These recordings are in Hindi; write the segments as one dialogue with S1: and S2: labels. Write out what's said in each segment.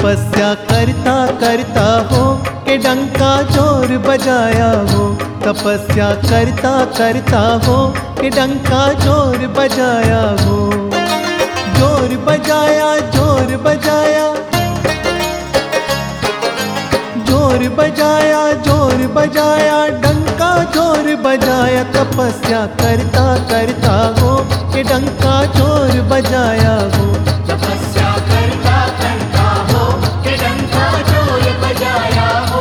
S1: तपस्या करता करता हो के डंका जोर बजाया हो। तपस्या करता करता हो के डंका जोर बजाया हो। जोर बजाया जोर बजाया जोर बजाया जोर बजाया डंका जोर बजाया। तपस्या करता करता हो के डंका जोर बजाया हो।
S2: तपस्या करता करता हो के डंका जोर बजाया हो।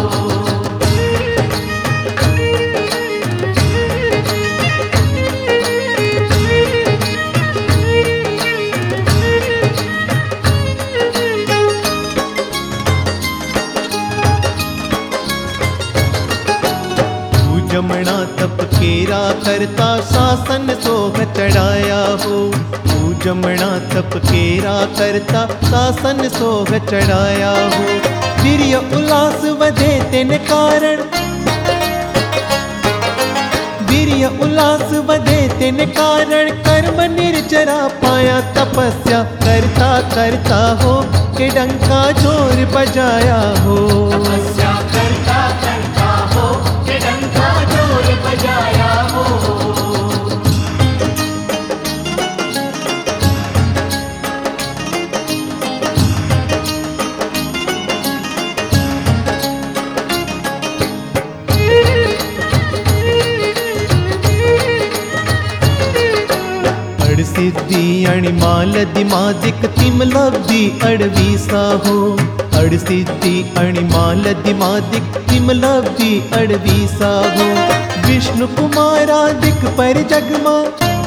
S1: जमना तप केरा करता शासन सोह चढ़ाया हो। तू जमना तप केरा करता शासन सोह चढ़ाया हो। वीर्य उल्लास वधे तेन कारण वीर्य उल्लास वधे तेन कारण कर्म निर्जरा पाया। तपस्या करता करता हो के डंका जोर बजाया हो।
S2: तपस्या करता करता हो के डंका जोर बजाया हो।
S1: सिद्धि आणि माल दिमादिक तिम लब्धी अडवीसा हो। सिद्धि आणि माल दिमादिक तिम लब्धी अडवीसा हो। विष्णु कुमारादिक पर जगमा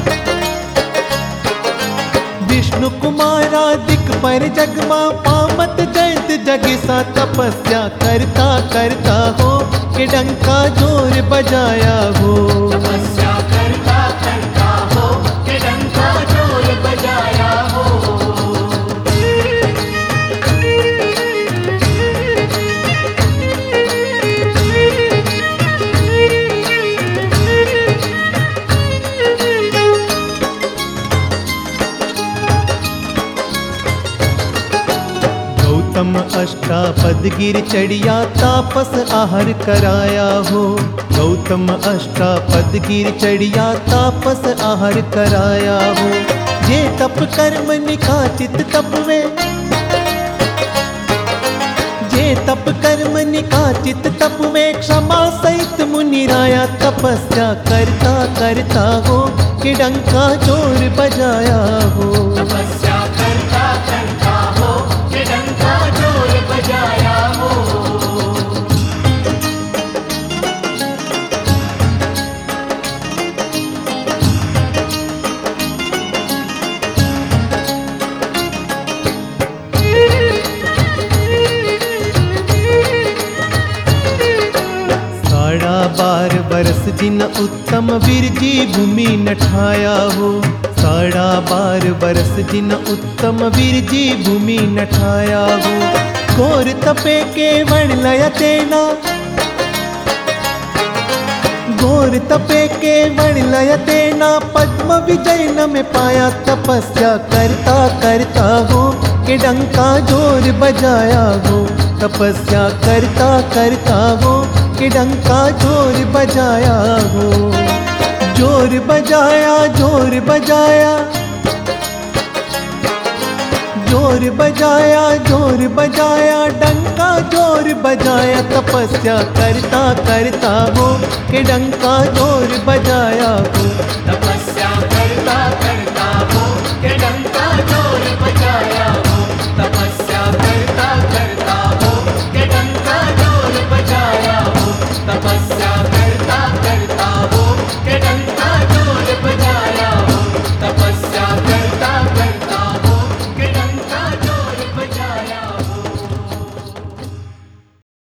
S1: विष्णु कुमारादिक पर जगमा पामत जयंत जगिसा। तपस्या करता करता हो के डंका जोर बजाया हो।
S2: तपस्या करता करता हो के डंका जोर बजाया हो।
S1: गौतम अष्टापद गिर चढ़िया तापस आहार कराया हो। गौतम अष्टापद गिर चढ़िया तापस आहार कराया हो। ये तप कर्म निकाचित तप वे ये तप कर्म निकाचित तप वे क्षमा सहित मुनिराया। तपस्या करता करता हो कि डंका जोर बजाया हो।
S2: तपस्या करता करता हो कि डंका जोर बजाया हो।
S1: साढ़ा 12 बरस जिन उत्तम विरजी भूमि नठाया हो। 12.5 बरस जिन उत्तम विरजी भूमि नठाया हो। घोर तपे के वण लय तेना घोर तपे के वण लय तेना पद्म विजय न में पाया। तपस्या करता करता हो के डंका जोर बजाया हो। तपस्या करता करता हो कि डंका जोर बजाया हो। जोर बजाया जोर बजाया जोर बजाया जोर बजाया डंका जोर बजाया। तपस्या करता करता हो कि डंका जोर बजाया हो।
S2: तपस्या करता करता हो कि डंका जोर बजाया